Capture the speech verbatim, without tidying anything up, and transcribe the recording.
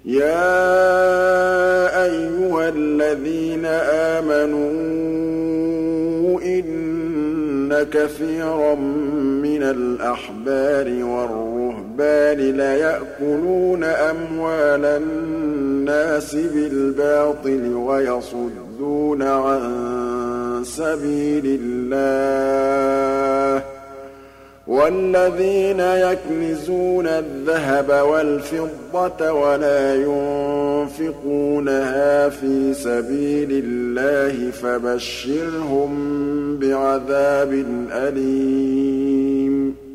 يَا أَيُّهَا الَّذِينَ آمَنُوا إِنَّ كَثِيرًا مِّنَ الْأَحْبَارِ وَالرُّهْبَانِ لَيَأْكُلُونَ أَمْوَالَ النَّاسِ بِالْبَاطِلِ وَيَصُدُّونَ عَن سَبِيلِ اللَّهِ ۗ وَالَّذِينَ يَكْنِزُونَ الذَّهَبَ وَالْفِضَّةَ وَلَا يُنفِقُونَهَا فِي سَبِيلِ اللَّهِ فَبَشِّرْهُم بِعَذَابٍ أَلِيمٍ